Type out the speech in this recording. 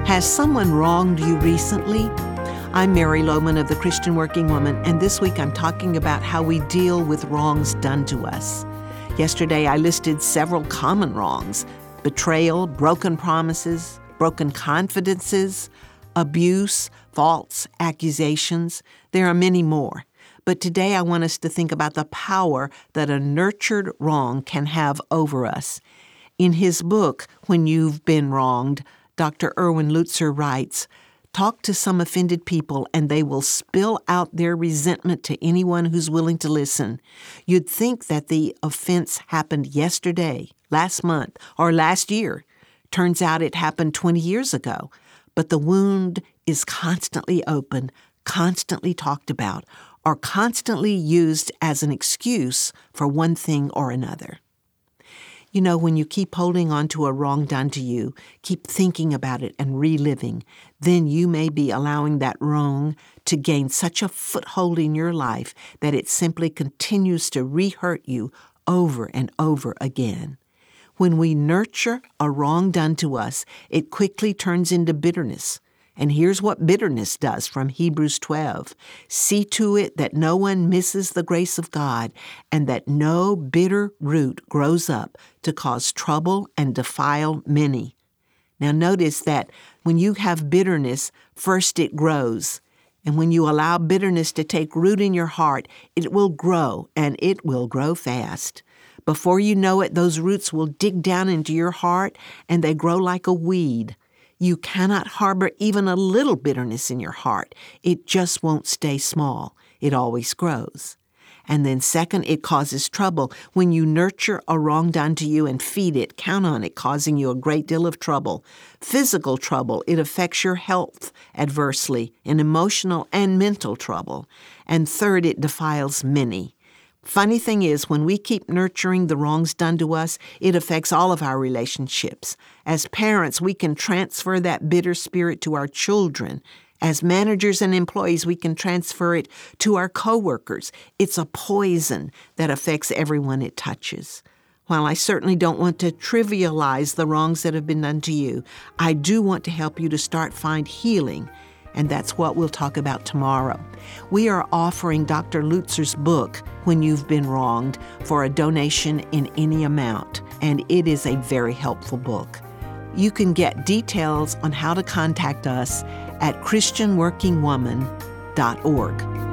Has someone wronged you recently? I'm Mary Lohman of the Christian Working Woman, and this week I'm talking about how we deal with wrongs done to us. Yesterday I listed several common wrongs: betrayal, broken promises, broken confidences, abuse, false accusations. There are many more. But today I want us to think about the power that a nurtured wrong can have over us. In his book, When You've Been Wronged, Dr. Erwin Lutzer writes, "Talk to some offended people and they will spill out their resentment to anyone who's willing to listen. You'd think that the offense happened yesterday, last month, or last year. Turns out it happened 20 years ago. But the wound is constantly open, constantly talked about, or constantly used as an excuse for one thing or another." You know, when you keep holding on to a wrong done to you, keep thinking about it and reliving, then you may be allowing that wrong to gain such a foothold in your life that it simply continues to re-hurt you over and over again. When we nurture a wrong done to us, it quickly turns into bitterness. And here's what bitterness does from Hebrews 12. "See to it that no one misses the grace of God, and that no bitter root grows up to cause trouble and defile many." Now notice that when you have bitterness, first it grows. And when you allow bitterness to take root in your heart, it will grow, and it will grow fast. Before you know it, those roots will dig down into your heart, and they grow like a weed. You cannot harbor even a little bitterness in your heart. It just won't stay small. It always grows. And then second, it causes trouble. When you nurture a wrong done to you and feed it, count on it causing you a great deal of trouble. Physical trouble, it affects your health adversely, and emotional and mental trouble. And third, it defiles many. Funny thing is, when we keep nurturing the wrongs done to us, it affects all of our relationships. As parents, we can transfer that bitter spirit to our children. As managers and employees, we can transfer it to our coworkers. It's a poison that affects everyone it touches. While I certainly don't want to trivialize the wrongs that have been done to you, I do want to help you to start find healing. And that's what we'll talk about tomorrow. We are offering Dr. Lutzer's book, When You've Been Wronged, for a donation in any amount, and it is a very helpful book. You can get details on how to contact us at christianworkingwoman.org.